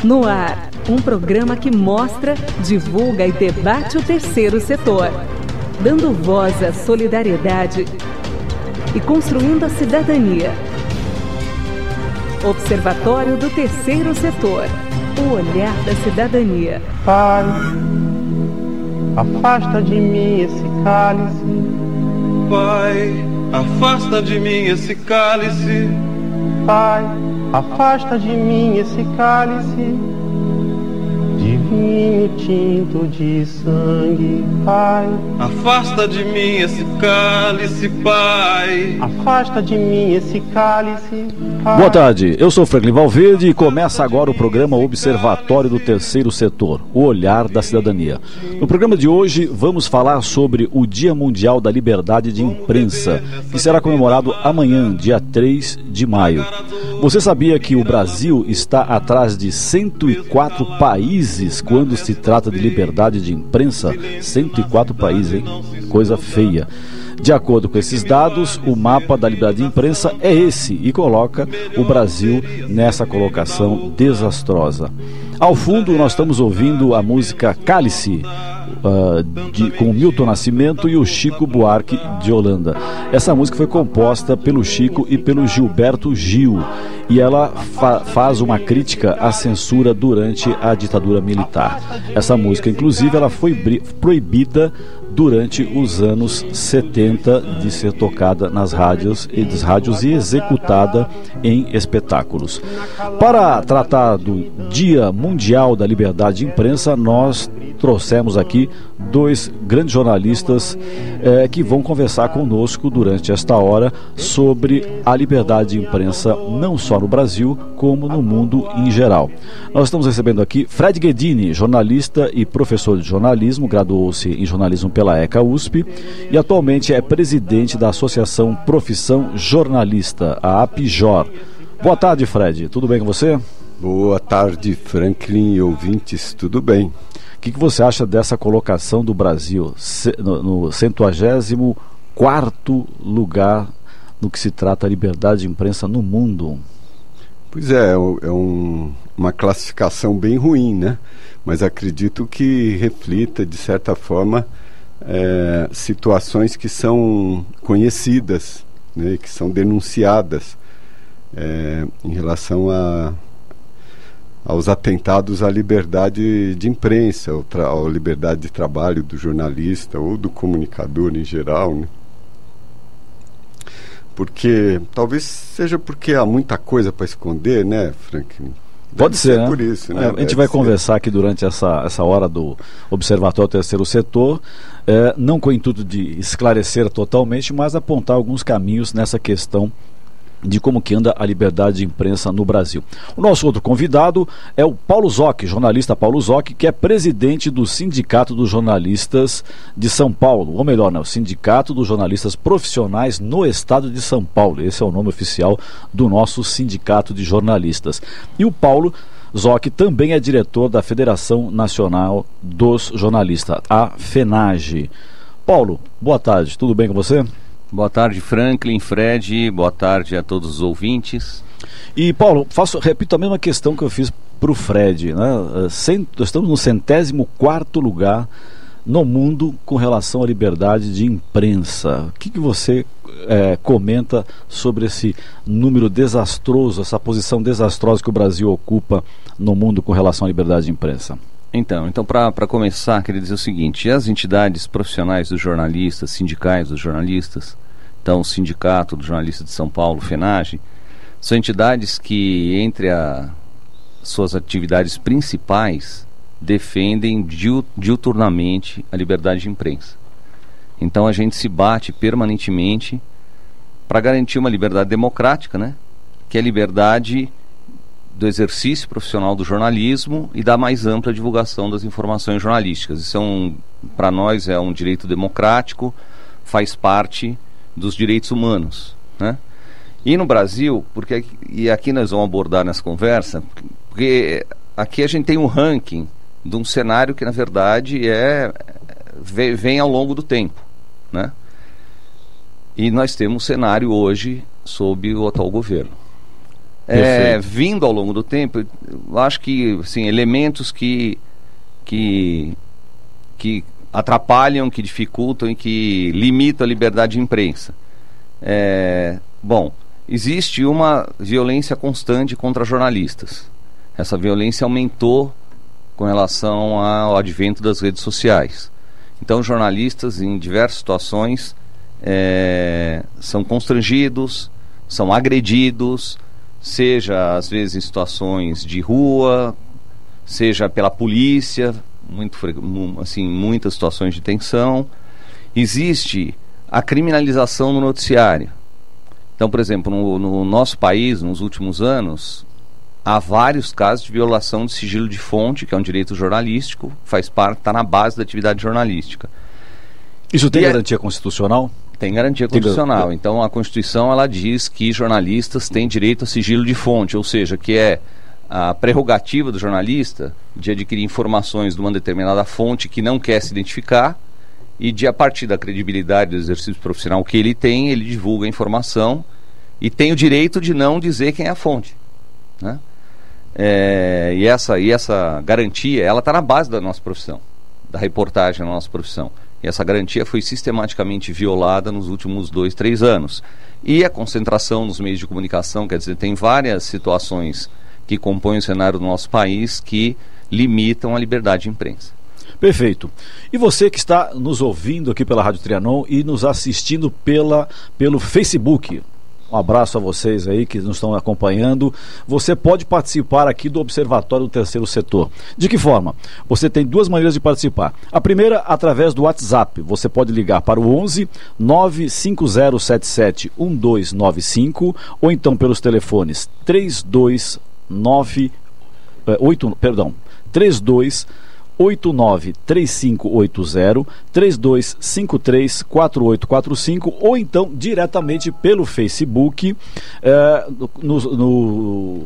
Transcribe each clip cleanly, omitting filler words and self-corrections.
No ar, um programa que mostra, divulga e debate o terceiro setor, dando voz à solidariedade e construindo a cidadania. Observatório do Terceiro Setor, o olhar da cidadania. Pai, afasta de mim esse cálice. Pai, afasta de mim esse cálice. Pai, afasta de mim esse cálice de vinho tinto de sangue. Pai, afasta de mim esse cálice, Pai. Afasta de mim esse cálice, Pai. Boa tarde, eu sou Franklin Valverde e começa agora o programa Observatório do Terceiro Setor, o olhar da cidadania. No programa de hoje vamos falar sobre o Dia Mundial da Liberdade de Imprensa, que será comemorado amanhã, dia 3 de maio. Você sabia que o Brasil está atrás de 104 países quando se trata de liberdade de imprensa? 104 países, hein? Coisa feia. De acordo com esses dados, o mapa da liberdade de imprensa é esse e coloca o Brasil nessa colocação desastrosa. Ao fundo, nós estamos ouvindo a música Cálice, com o Milton Nascimento e o Chico Buarque de Holanda. Essa música foi composta pelo Chico e pelo Gilberto Gil e ela faz uma crítica à censura durante a ditadura militar. Essa música, inclusive, ela foi proibida durante os anos 70 de ser tocada nas rádios e executada em espetáculos. Para tratar do Dia Mundial da Liberdade de Imprensa, nós trouxemos aqui dois grandes jornalistas que vão conversar conosco durante esta hora sobre a liberdade de imprensa, não só no Brasil, como no mundo em geral. Nós estamos recebendo aqui Fred Guedini, jornalista e professor de jornalismo, graduou-se em jornalismo pela ECA USP e atualmente é presidente da Associação Profissão Jornalista, a APJOR. Boa tarde, Fred. Tudo bem com você? Boa tarde, Franklin e ouvintes. Tudo bem. O que você acha dessa colocação do Brasil no 104º lugar no que se trata a liberdade de imprensa no mundo? Pois é uma classificação bem ruim, né? Mas acredito que reflita, de certa forma, situações que são conhecidas, né? Que são denunciadas em relação aos atentados à liberdade de imprensa, à liberdade de trabalho do jornalista ou do comunicador em geral, né? Porque, talvez seja porque há muita coisa para esconder, né, Franklin? Pode ser, né? Por isso, né? A gente vai conversar aqui durante essa hora do Observatório Terceiro Setor, não com o intuito de esclarecer totalmente, mas apontar alguns caminhos nessa questão de como que anda a liberdade de imprensa no Brasil. O nosso outro convidado é o Paulo Zocchi, jornalista Paulo Zocchi, que é presidente do Sindicato dos Jornalistas de São Paulo, ou melhor, o Sindicato dos Jornalistas Profissionais no Estado de São Paulo. Esse é o nome oficial do nosso Sindicato de Jornalistas. E o Paulo Zocchi também é diretor da Federação Nacional dos Jornalistas, a FENAGE. Paulo, boa tarde, tudo bem com você? Boa tarde, Franklin, Fred, boa tarde a todos os ouvintes. E, Paulo, repito a mesma questão que eu fiz para o Fred, né? Estamos no 104º lugar no mundo com relação à liberdade de imprensa. O que você comenta sobre esse número desastroso, essa posição desastrosa que o Brasil ocupa no mundo com relação à liberdade de imprensa? Então para começar, queria dizer o seguinte: as entidades profissionais dos jornalistas, sindicais dos jornalistas, então o Sindicato dos Jornalistas de São Paulo, FENAGE, são entidades que, entre suas atividades principais, defendem diuturnamente a liberdade de imprensa. Então a gente se bate permanentemente para garantir uma liberdade democrática, né? Que é a liberdade do exercício profissional do jornalismo e da mais ampla divulgação das informações jornalísticas. Isso para nós é um direito democrático, faz parte dos direitos humanos, né? E no Brasil, e aqui nós vamos abordar nessa conversa, porque aqui a gente tem um ranking de um cenário que na verdade vem ao longo do tempo, né? E nós temos um cenário hoje sob o atual governo. vindo ao longo do tempo, eu acho que assim, elementos que atrapalham, que dificultam e que limitam a liberdade de imprensa. Bom, existe uma violência constante contra jornalistas. Essa violência aumentou com relação ao advento das redes sociais. Então, jornalistas, em diversas situações, são constrangidos, são agredidos, seja, às vezes, em situações de rua, seja pela polícia, muitas situações de tensão. Existe a criminalização no noticiário. Então, por exemplo, no nosso país, nos últimos anos, há vários casos de violação de sigilo de fonte, que é um direito jornalístico, faz parte, está na base da atividade jornalística. Isso tem garantia constitucional? Tem garantia constitucional. Então, a Constituição, ela diz que jornalistas têm direito a sigilo de fonte, ou seja, que é a prerrogativa do jornalista de adquirir informações de uma determinada fonte que não quer se identificar e de, a partir da credibilidade do exercício profissional que ele tem, ele divulga a informação e tem o direito de não dizer quem é a fonte, né? E essa garantia, ela está na base da nossa profissão, da reportagem na nossa profissão. E essa garantia foi sistematicamente violada nos últimos 2, 3 anos. E a concentração nos meios de comunicação, quer dizer, tem várias situações que compõem o cenário do nosso país que limitam a liberdade de imprensa. Perfeito. E você que está nos ouvindo aqui pela Rádio Trianon e nos assistindo pelo Facebook, um abraço a vocês aí que nos estão acompanhando. Você pode participar aqui do Observatório do Terceiro Setor. De que forma? Você tem 2 maneiras de participar. A primeira, através do WhatsApp. Você pode ligar para o 11 95077 1295 ou então pelos telefones 3289-3580, 3253-4845 ou então diretamente pelo Facebook, no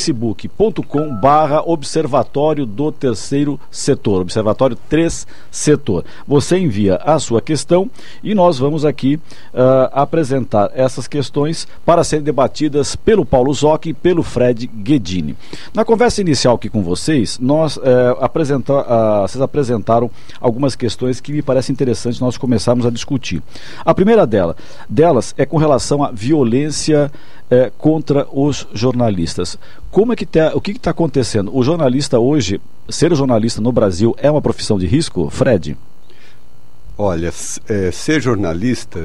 facebook.com/Observatório do Terceiro Setor, Observatório 3 Setor. Você envia a sua questão e nós vamos aqui apresentar essas questões para serem debatidas pelo Paulo Zocchi e pelo Fred Guedini. Na conversa inicial aqui com vocês, vocês apresentaram algumas questões que me parecem interessantes nós começarmos a discutir. A primeira delas é com relação à violência contra os jornalistas. O que está acontecendo? O jornalista hoje, ser jornalista no Brasil é uma profissão de risco, Fred? Olha, ser jornalista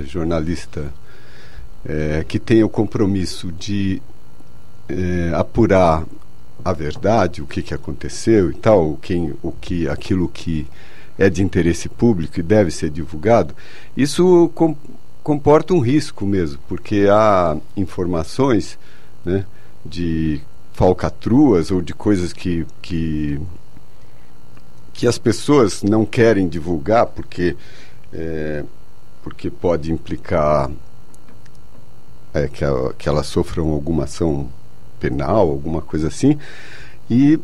que tem o compromisso de apurar a verdade, o que aconteceu e tal, aquilo que é de interesse público e deve ser divulgado, isso comporta um risco mesmo, porque há informações, né, de falcatruas ou de coisas que as pessoas não querem divulgar porque pode implicar que elas sofram alguma ação penal, alguma coisa assim, e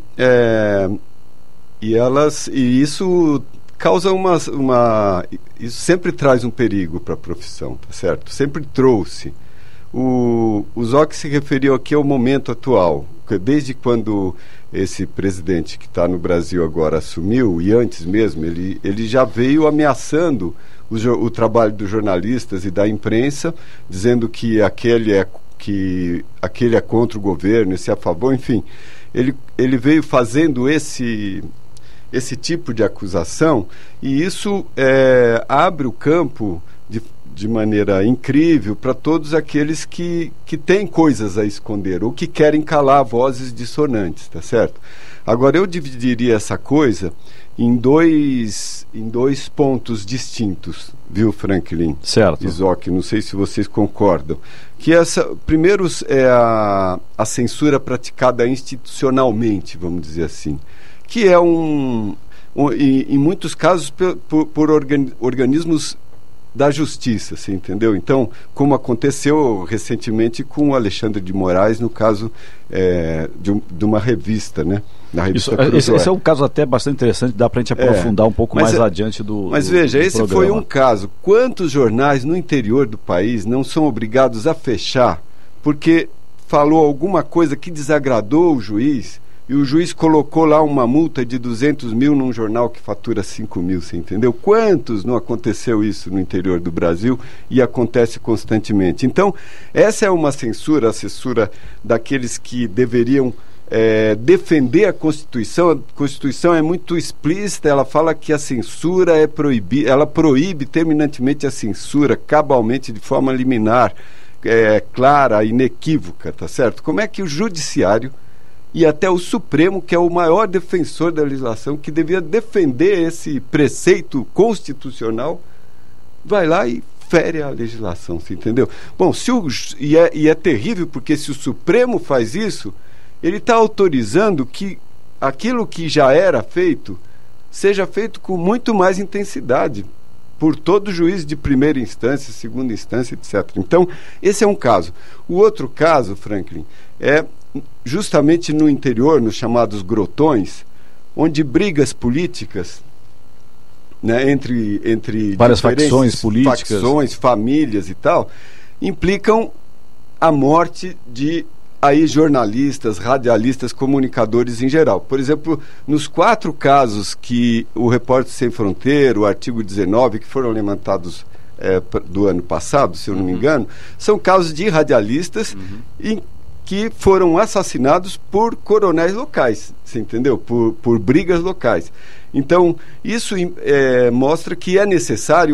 isso causa isso sempre traz um perigo para a profissão, tá certo? Sempre trouxe. O Zocchi se referiu aqui ao momento atual, desde quando esse presidente que está no Brasil agora assumiu, e antes mesmo, ele já veio ameaçando o trabalho dos jornalistas e da imprensa, dizendo que aquele é contra o governo, esse é a favor, enfim. Ele veio fazendo esse tipo de acusação, e isso abre o campo de maneira incrível para todos aqueles que têm coisas a esconder ou que querem calar vozes dissonantes, tá certo? Agora, eu dividiria essa coisa em dois pontos distintos, viu, Franklin? Certo. E Zocchi, não sei se vocês concordam. Que primeiro é a censura praticada institucionalmente, vamos dizer assim, que é em muitos casos por organismos da justiça, você entendeu? Então, como aconteceu recentemente com o Alexandre de Moraes, no caso de uma revista, né? Na revista esse é um caso até bastante interessante, dá para a gente aprofundar um pouco mais adiante do Mas veja, do esse programa. Foi um caso. Quantos jornais no interior do país não são obrigados a fechar porque falou alguma coisa que desagradou o juiz, e o juiz colocou lá uma multa de 200 mil num jornal que fatura 5 mil, você entendeu? Quantos não aconteceu isso no interior do Brasil e acontece constantemente? Então, essa é uma censura, a censura daqueles que deveriam defender a Constituição. A Constituição é muito explícita, ela fala que a censura é proibida, ela proíbe terminantemente a censura, cabalmente, de forma liminar, clara, inequívoca, tá certo? Como é que o Judiciário e até o Supremo, que é o maior defensor da legislação, que devia defender esse preceito constitucional, vai lá e fere a legislação, você entendeu? Bom, e é terrível, porque se o Supremo faz isso, ele está autorizando que aquilo que já era feito seja feito com muito mais intensidade por todo juiz de primeira instância, segunda instância, etc. Então, esse é um caso. O outro caso, Franklin, é justamente no interior, nos chamados grotões, onde brigas políticas, né, entre várias facções políticas, famílias e tal, implicam a morte de jornalistas, radialistas, comunicadores em geral. Por exemplo, nos 4 casos que o Repórter Sem Fronteira, o artigo 19, que foram levantados do ano passado, se eu não me engano, são casos de radialistas que foram assassinados por coronéis locais, você entendeu? Por brigas locais. Então, isso mostra que é necessário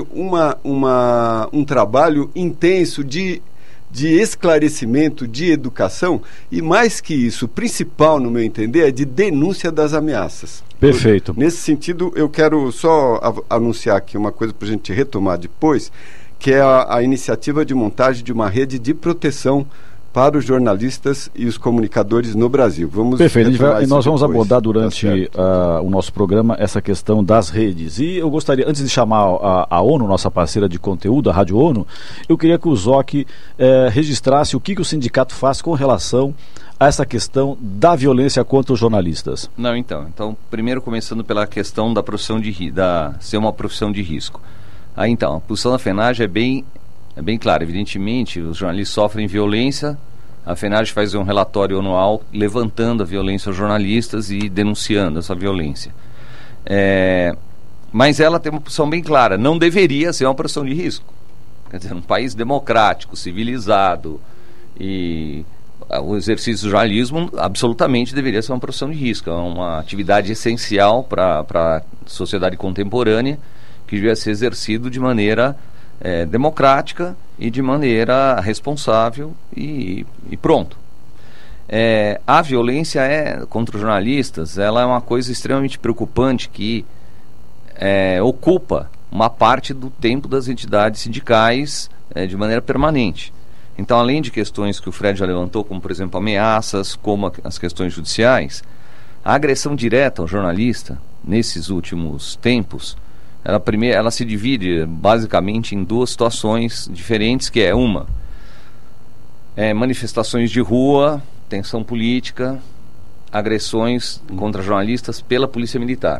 um trabalho intenso de esclarecimento, de educação, e mais que isso, o principal, no meu entender, é de denúncia das ameaças. Perfeito. Nesse sentido, eu quero só anunciar aqui uma coisa para a gente retomar depois, que é a iniciativa de montagem de uma rede de proteção para os jornalistas e os comunicadores no Brasil. Perfeito, e nós vamos abordar durante o nosso programa essa questão das redes. E eu gostaria, antes de chamar a ONU, nossa parceira de conteúdo, a Rádio ONU, eu queria que o Zoc registrasse o que o sindicato faz com relação a essa questão da violência contra os jornalistas. Então, primeiro começando pela questão da profissão ser uma profissão de risco. Então, a posição da FENAGE é bem clara. Evidentemente, os jornalistas sofrem violência. A FENAGE faz um relatório anual levantando a violência aos jornalistas e denunciando essa violência. Mas ela tem uma posição bem clara. Não deveria ser uma profissão de risco. Quer dizer, um país democrático, civilizado, e o exercício do jornalismo absolutamente deveria ser uma profissão de risco. É uma atividade essencial para a sociedade contemporânea, que devia ser exercido de maneira democrática e de maneira responsável e pronto. A violência contra os jornalistas, ela é uma coisa extremamente preocupante que ocupa uma parte do tempo das entidades sindicais de maneira permanente. Então, além de questões que o Fred já levantou, como por exemplo ameaças, como as questões judiciais, a agressão direta ao jornalista nesses últimos tempos, ela se divide basicamente em 2 situações diferentes, que manifestações de rua, tensão política, agressões contra jornalistas pela Polícia Militar.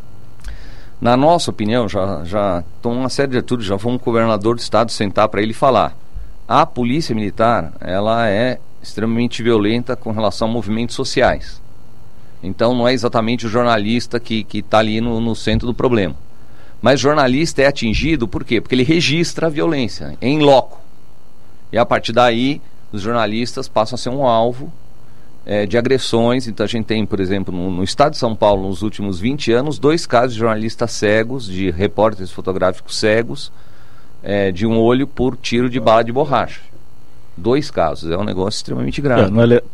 Na nossa opinião, já tomou uma série de atitudes, já foi um governador do estado sentar para ele falar. A Polícia Militar, ela é extremamente violenta com relação a movimentos sociais. Então não é exatamente o jornalista que está ali no centro do problema. Mas o jornalista é atingido por quê? Porque ele registra a violência em loco. E a partir daí, os jornalistas passam a ser um alvo de agressões. Então a gente tem, por exemplo, no estado de São Paulo, nos últimos 20 anos, 2 casos de jornalistas cegos, de repórteres fotográficos cegos, de um olho por tiro de bala de borracha. 2 casos, é um negócio extremamente grave.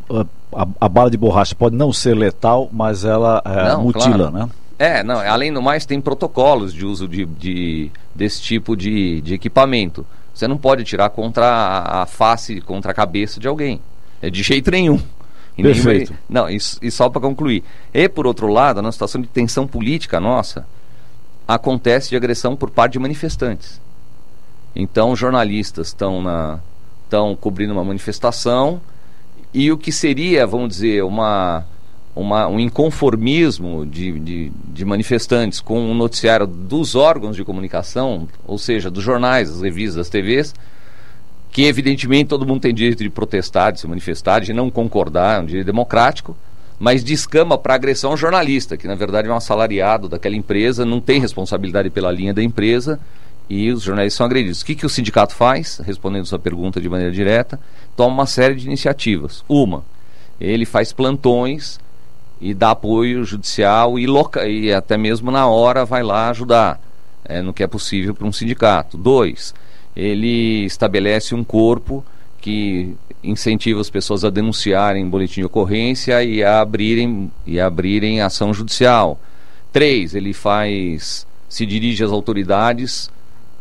A bala de borracha pode não ser letal, mas ela mutila, claro, né? Além do mais, tem protocolos de uso desse tipo de equipamento. Você não pode tirar contra a face, contra a cabeça de alguém. De jeito nenhum. Perfeito. E só para concluir. E, por outro lado, na situação de tensão política nossa, acontece de agressão por parte de manifestantes. Então, jornalistas estão cobrindo uma manifestação e o que seria, vamos dizer, um inconformismo de manifestantes com o noticiário dos órgãos de comunicação, ou seja, dos jornais, das revistas, das TVs, que evidentemente todo mundo tem direito de protestar, de se manifestar, de não concordar, é um direito democrático, mas descamba para agressão ao jornalista, que na verdade é um assalariado daquela empresa, não tem responsabilidade pela linha da empresa, e os jornalistas são agredidos. O que o sindicato faz? Respondendo sua pergunta de maneira direta, toma uma série de iniciativas. Ele faz plantões e dá apoio judicial e até mesmo na hora vai lá ajudar, no que é possível para um sindicato. 2, ele estabelece um corpo que incentiva as pessoas a denunciarem boletim de ocorrência e a abrirem ação judicial. 3, ele se dirige às autoridades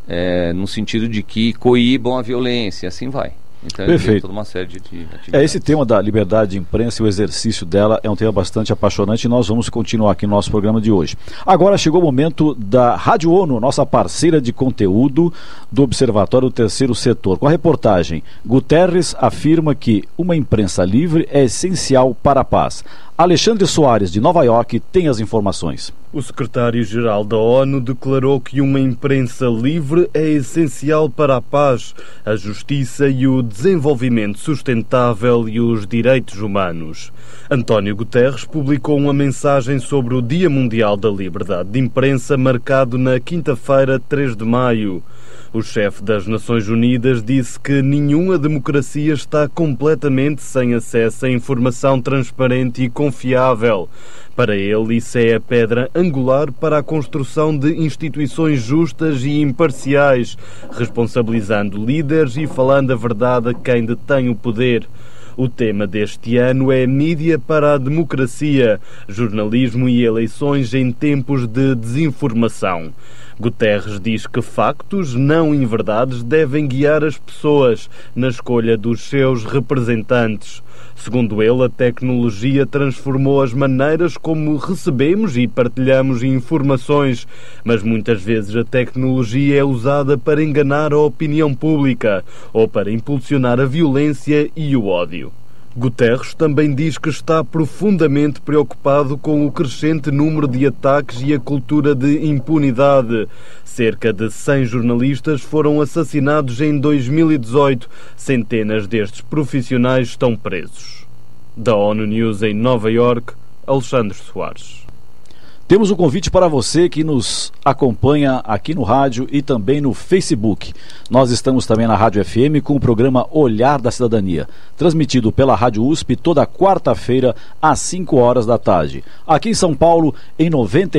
no sentido de que coíbam a violência, assim vai. Então ele tem toda uma série de atividades. Esse tema da liberdade de imprensa e o exercício dela é um tema bastante apaixonante e nós vamos continuar aqui no nosso programa de hoje. Agora chegou o momento da Rádio ONU, nossa parceira de conteúdo do Observatório do Terceiro Setor. Com a reportagem, Guterres afirma que uma imprensa livre é essencial para a paz. Alexandre Soares, de Nova York, tem as informações. O secretário-geral da ONU declarou que uma imprensa livre é essencial para a paz, a justiça e o desenvolvimento sustentável e os direitos humanos. António Guterres publicou uma mensagem sobre o Dia Mundial da Liberdade de Imprensa, marcado na quinta-feira, 3 de maio. O chefe das Nações Unidas disse que nenhuma democracia está completamente sem acesso a informação transparente e confiável. Para ele, isso é a pedra angular para a construção de instituições justas e imparciais, responsabilizando líderes e falando a verdade a quem detém o poder. O tema deste ano é Mídia para a Democracia, jornalismo e eleições em tempos de desinformação. Guterres diz que factos, não inverdades, devem guiar as pessoas na escolha dos seus representantes. Segundo ele, a tecnologia transformou as maneiras como recebemos e partilhamos informações, mas muitas vezes a tecnologia é usada para enganar a opinião pública ou para impulsionar a violência e o ódio. Guterres também diz que está profundamente preocupado com o crescente número de ataques e a cultura de impunidade. Cerca de 100 jornalistas foram assassinados em 2018. Centenas destes profissionais estão presos. Da ONU News em Nova York, Alexandre Soares. Temos um convite para você que nos acompanha aqui no rádio e também no Facebook. Nós estamos também na Rádio FM com o programa Olhar da Cidadania, transmitido pela Rádio USP toda quarta-feira às 5 horas da tarde. Aqui em São Paulo em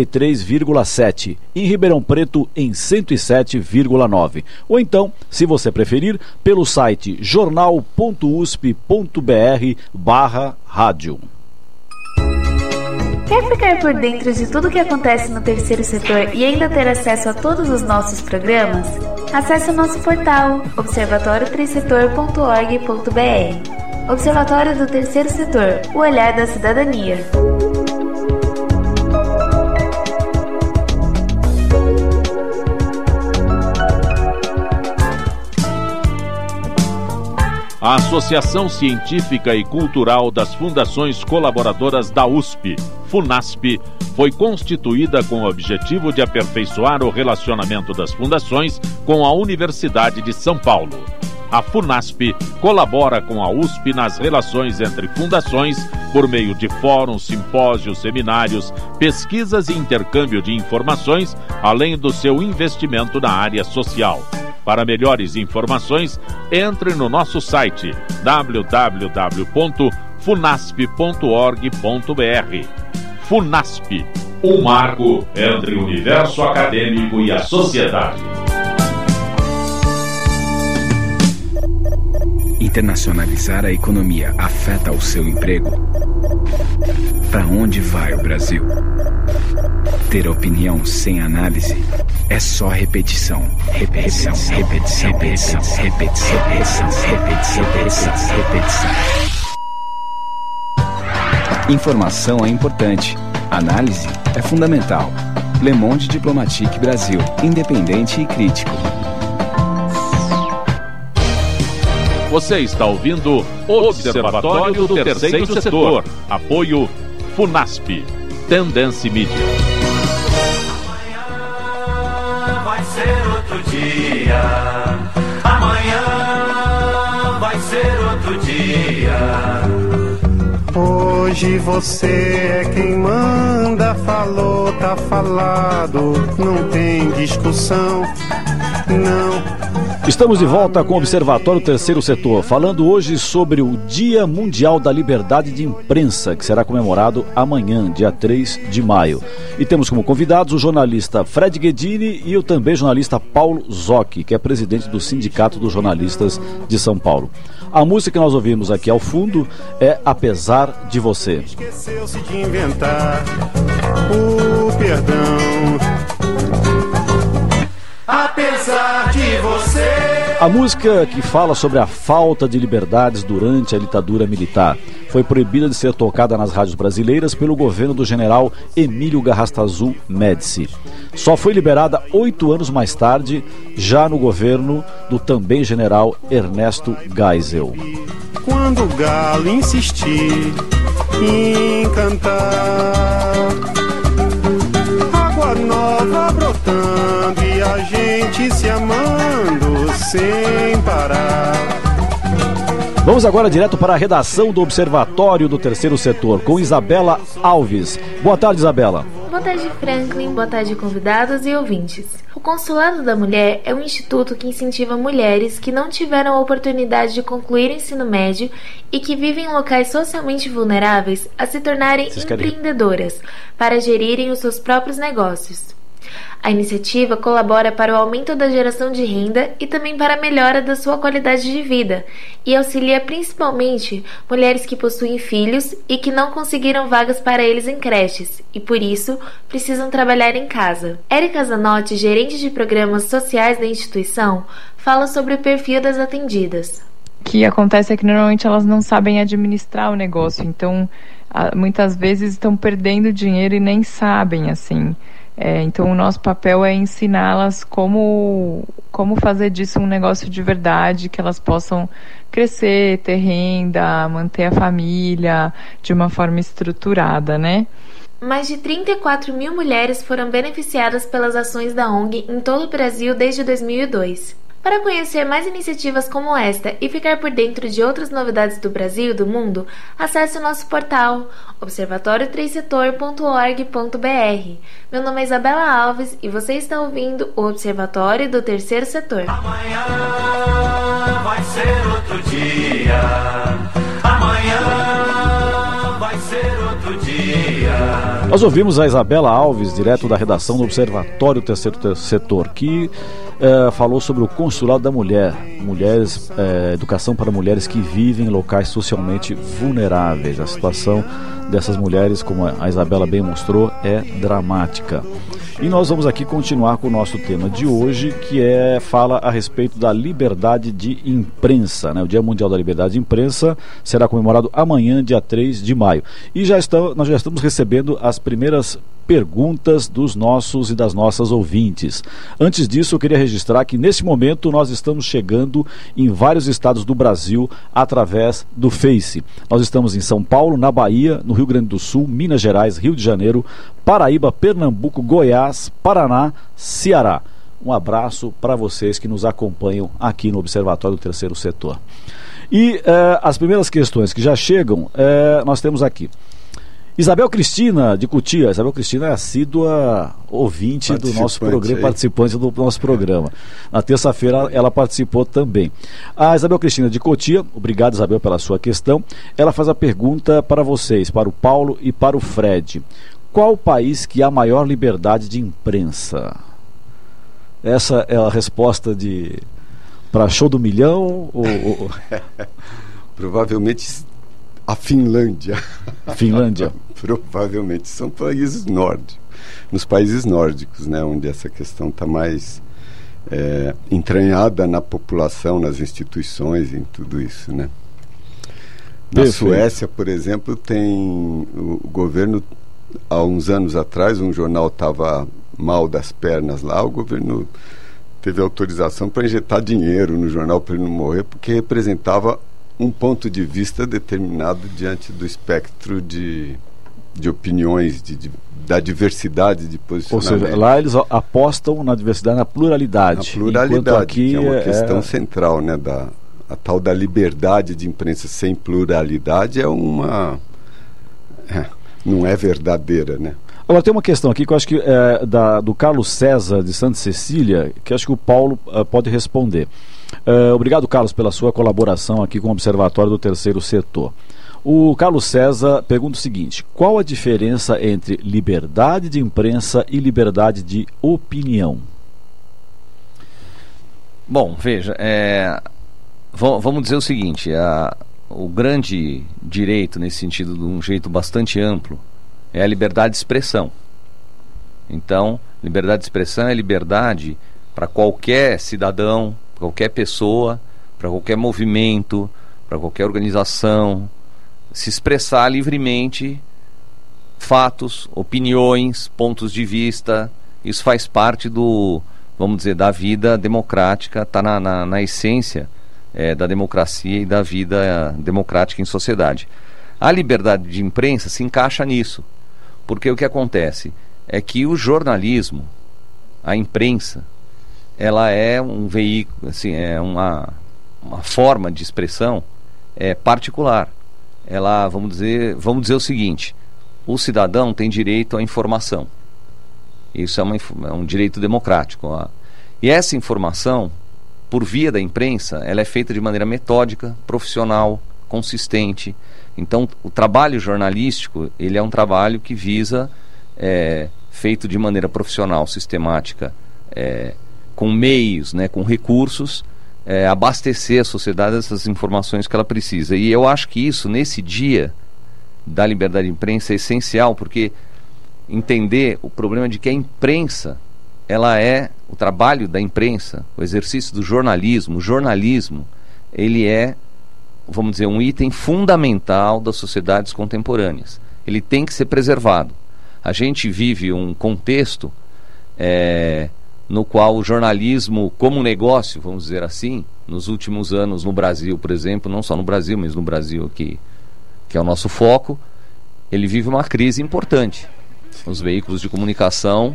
93,7, em Ribeirão Preto em 107,9. Ou então, se você preferir, pelo site jornal.usp.br/rádio. Quer ficar por dentro de tudo o que acontece no terceiro setor e ainda ter acesso a todos os nossos programas? Acesse o nosso portal observatoriotercesetor.org.br. Observatório do Terceiro Setor, o olhar da cidadania. A Associação Científica e Cultural das Fundações Colaboradoras da USP, FUNASP, foi constituída com o objetivo de aperfeiçoar o relacionamento das fundações com a Universidade de São Paulo. A FUNASP colabora com a USP nas relações entre fundações por meio de fóruns, simpósios, seminários, pesquisas e intercâmbio de informações, além do seu investimento na área social. Para melhores informações, entre no nosso site www.funasp.org.br. FUNASP, um marco entre o universo acadêmico e a sociedade. Internacionalizar a economia afeta o seu emprego? Para onde vai o Brasil? Ter opinião sem análise é só repetição. Repetição, repetição, repetição, repetição, repetição, repetição, repetição, repetição. Informação é importante. Análise é fundamental. Le Monde Diplomatique Brasil. Independente e crítico. Você está ouvindo Observatório do Terceiro Setor. Apoio FUNASP. Tendência Mídia. Amanhã vai ser outro dia. Amanhã dia. Hoje você é quem manda, falou, tá falado, não tem discussão, não. Estamos de volta com o Observatório Terceiro Setor, falando hoje sobre o Dia Mundial da Liberdade de Imprensa, que será comemorado amanhã, dia 3 de maio. E temos como convidados o jornalista Fred Guedini e o também jornalista Paulo Zocchi, que é presidente do Sindicato dos Jornalistas de São Paulo. A música que nós ouvimos aqui ao fundo é Apesar de Você. Esqueceu-se de inventar o perdão. Apesar de você. A música que fala sobre a falta de liberdades durante a ditadura militar foi proibida de ser tocada nas rádios brasileiras pelo governo do general Emílio Garrastazu Médici. Só foi liberada 8 anos mais tarde, já no governo do também general Ernesto Geisel. Quando o galo insistir em cantar, água nova brotando e a gente se amando sem parar. Vamos agora direto para a redação do Observatório do Terceiro Setor, com Isabela Alves. Boa tarde, Isabela. Boa tarde, Franklin. Boa tarde, convidados e ouvintes. O Consulado da Mulher é um instituto que incentiva mulheres que não tiveram a oportunidade de concluir o ensino médio e que vivem em locais socialmente vulneráveis a se tornarem empreendedoras para gerirem os seus próprios negócios. A iniciativa colabora para o aumento da geração de renda e também para a melhora da sua qualidade de vida e auxilia principalmente mulheres que possuem filhos e que não conseguiram vagas para eles em creches e, por isso, precisam trabalhar em casa. Érica Zanotti, gerente de programas sociais da instituição, fala sobre o perfil das atendidas. O que acontece é que normalmente elas não sabem administrar o negócio, então muitas vezes estão perdendo dinheiro e nem sabem, assim. Então o nosso papel é ensiná-las como fazer disso um negócio de verdade, que elas possam crescer, ter renda, manter a família de uma forma estruturada, né? Mais de 34 mil mulheres foram beneficiadas pelas ações da ONG em todo o Brasil desde 2002. Para conhecer mais iniciativas como esta e ficar por dentro de outras novidades do Brasil e do mundo, acesse o nosso portal observatoriotrêssetor.org.br. Meu nome é Isabela Alves e você está ouvindo o Observatório do Terceiro Setor. Amanhã vai ser outro dia. Amanhã vai ser outro dia. Nós ouvimos a Isabela Alves, direto da redação do Observatório Terceiro Setor, que falou sobre o Consulado da Mulher, educação para mulheres que vivem em locais socialmente vulneráveis. A situação dessas mulheres, como a Isabela bem mostrou, é dramática. E nós vamos aqui continuar com o nosso tema de hoje, que fala a respeito da liberdade de imprensa, né? O Dia Mundial da Liberdade de Imprensa será comemorado amanhã, dia 3 de maio. E nós já estamos recebendo as primeiras perguntas dos nossos e das nossas ouvintes. Antes disso, eu queria registrar que nesse momento nós estamos chegando em vários estados do Brasil através do Face. Nós estamos em São Paulo, na Bahia, no Rio Grande do Sul, Minas Gerais, Rio de Janeiro, Paraíba, Pernambuco, Goiás, Paraná, Ceará. Um abraço para vocês que nos acompanham aqui no Observatório do Terceiro Setor. E as primeiras questões que já chegam, nós temos aqui. Isabel Cristina, de Cotia. Isabel Cristina é assídua ouvinte do nosso programa, participante do nosso programa. Na terça-feira ela participou também. A Isabel Cristina de Cotia, obrigado, Isabel, pela sua questão. Ela faz a pergunta para vocês, para o Paulo e para o Fred. Qual o país que há maior liberdade de imprensa? Essa é a resposta para show do milhão? Provavelmente a Finlândia. Finlândia? Provavelmente. São países nórdicos. Nos países nórdicos, né, onde essa questão está mais entranhada na população, nas instituições, em tudo isso, né? Na Suécia, por exemplo, tem o governo, há uns anos atrás, um jornal estava mal das pernas lá, o governo teve autorização para injetar dinheiro no jornal para ele não morrer, porque representava um ponto de vista determinado diante do espectro de opiniões, da diversidade de posicionamento. Ou seja, lá eles apostam na diversidade, na pluralidade. Na pluralidade, aqui que é uma questão central, né, a tal da liberdade de imprensa sem pluralidade não é verdadeira, né? Agora tem uma questão aqui que eu acho que é do Carlos César de Santa Cecília, que acho que o Paulo pode responder. Obrigado, Carlos, pela sua colaboração aqui com o Observatório do Terceiro Setor. O Carlos César pergunta o seguinte: qual a diferença entre liberdade de imprensa e liberdade de opinião? Bom, veja, vamos dizer o seguinte, o grande direito, nesse sentido, de um jeito bastante amplo, é a liberdade de expressão. Então, liberdade de expressão é liberdade para qualquer cidadão, para qualquer pessoa, para qualquer movimento, para qualquer organização, se expressar livremente fatos, opiniões, pontos de vista. Isso faz parte vamos dizer, da vida democrática, está na essência da democracia e da vida democrática em sociedade. A liberdade de imprensa se encaixa nisso, porque o que acontece é que o jornalismo, a imprensa, ela é um veículo, assim, é uma forma de expressão particular. Ela, vamos dizer o seguinte: o cidadão tem direito à informação. Isso é um direito democrático. E essa informação, por via da imprensa, ela é feita de maneira metódica, profissional, consistente. Então, o trabalho jornalístico, ele é um trabalho que visa, feito de maneira profissional, sistemática, com meios, né, com recursos, abastecer a sociedade dessas informações que ela precisa. E eu acho que isso, nesse dia da liberdade de imprensa, é essencial, porque entender o problema de que a imprensa, o trabalho da imprensa, o exercício do jornalismo, o jornalismo, ele é, vamos dizer, um item fundamental das sociedades contemporâneas. Ele tem que ser preservado. A gente vive um contexto no qual o jornalismo como negócio, vamos dizer assim, nos últimos anos no Brasil, por exemplo, não só no Brasil, mas no Brasil aqui, que é o nosso foco, ele vive uma crise importante. Os veículos de comunicação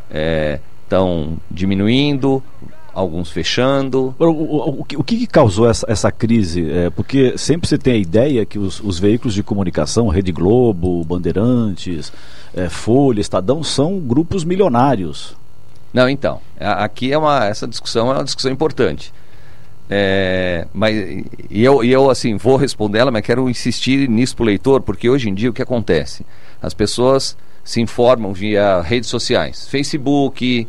estão diminuindo, alguns fechando. O que causou essa crise? Porque sempre se tem a ideia que os veículos de comunicação, Rede Globo, Bandeirantes, Folha, Estadão, são grupos milionários. Não, então, aqui essa discussão é uma discussão importante. Eu assim, vou responder ela, mas quero insistir nisso para o leitor, porque hoje em dia o que acontece? As pessoas se informam via redes sociais, Facebook,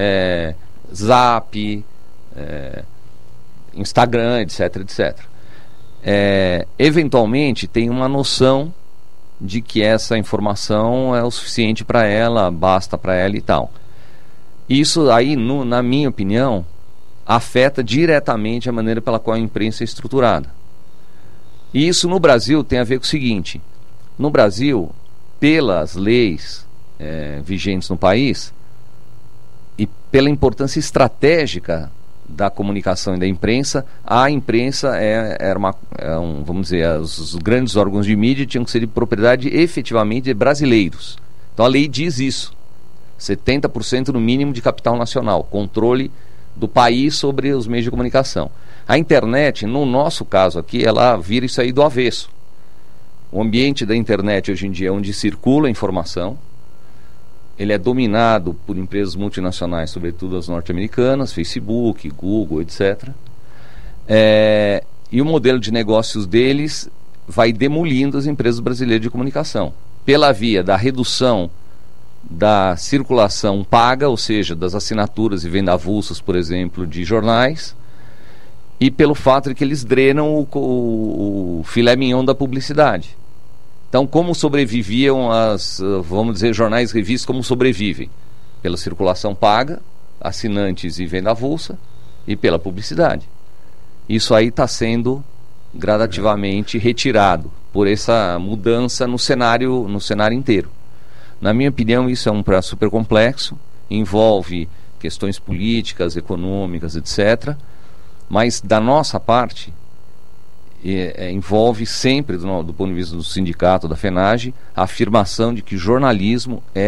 Zap, Instagram, etc. Eventualmente tem uma noção de que essa informação é o suficiente para ela, basta para ela e tal. Isso aí, na minha opinião, afeta diretamente a maneira pela qual a imprensa é estruturada. E isso no Brasil tem a ver com o seguinte: no Brasil, pelas leis vigentes no país e pela importância estratégica da comunicação e da imprensa, a imprensa vamos dizer, os grandes órgãos de mídia tinham que ser de propriedade efetivamente de brasileiros. Então a lei diz isso: 70% no mínimo de capital nacional, controle do país sobre os meios de comunicação. A internet, no nosso caso aqui, ela vira isso aí do avesso. O ambiente da internet hoje em dia é onde circula a informação. Ele é dominado por empresas multinacionais, sobretudo as norte-americanas, Facebook, Google, etc. E o modelo de negócios deles vai demolindo as empresas brasileiras de comunicação, pela via da redução da circulação paga, ou seja, das assinaturas e venda avulsas, por exemplo, de jornais, e pelo fato de que eles drenam o filé mignon da publicidade. Então, como sobreviviam vamos dizer, jornais e revistas, como sobrevivem? Pela circulação paga, assinantes e venda avulsa, e pela publicidade. Isso aí está sendo gradativamente retirado por essa mudança no cenário inteiro. Na minha opinião, isso é um processo super complexo, envolve questões políticas, econômicas, etc. Mas, da nossa parte, envolve sempre, do ponto de vista do sindicato, da FENAGE, a afirmação de que jornalismo é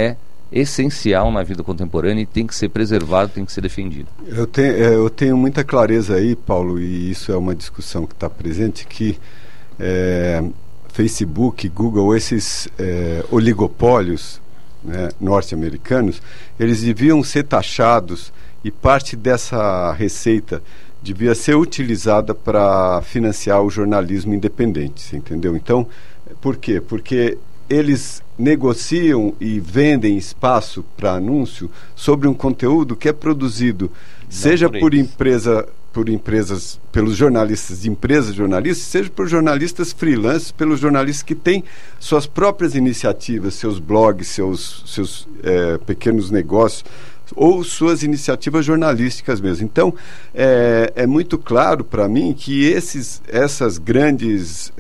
essencial na vida contemporânea e tem que ser preservado, tem que ser defendido. Eu tenho muita clareza aí, Paulo, e isso é uma discussão que está presente, que Facebook, Google, esses oligopólios, né, norte-americanos, eles deviam ser taxados e parte dessa receita devia ser utilizada para financiar o jornalismo independente, você entendeu? Então, por quê? Porque eles negociam e vendem espaço para anúncio sobre um conteúdo que é produzido, seja por empresas, pelos jornalistas de empresas jornalistas, seja por jornalistas freelancers, pelos jornalistas que têm suas próprias iniciativas, seus blogs, seus pequenos negócios, ou suas iniciativas jornalísticas mesmo. Então, é muito claro para mim que essas grandes